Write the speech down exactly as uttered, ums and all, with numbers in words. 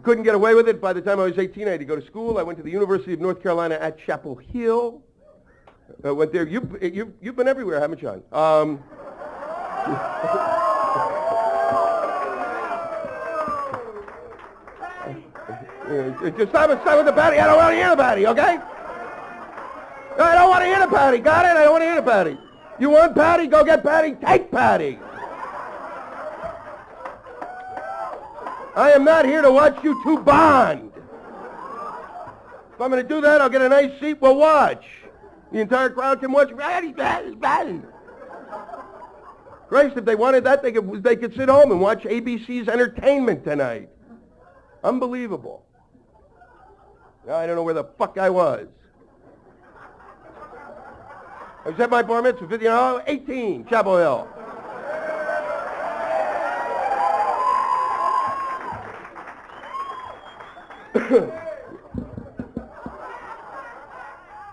couldn't get away with it. By the time I was eighteen, I had to go to school. I went to the University of North Carolina at Chapel Hill. I went there. You've, you've, you've been everywhere, haven't you, John? Um, just stop it, stop with the patty. I don't want to hear the patty, okay? I don't want to hear the patty. Got it? I don't want to hear the patty. You want patty? Go get patty. Take patty. I am not here to watch you two bond. If I'm going to do that, I'll get a nice seat. We'll watch. The entire crowd can watch. Patty, patty, patty. Christ, if they wanted that, they could, they could sit home and watch A B C's Entertainment tonight. Unbelievable. I don't know where the fuck I was. I was at my bar mitzvah, fifty, you know, eighteen, Chapel Hill.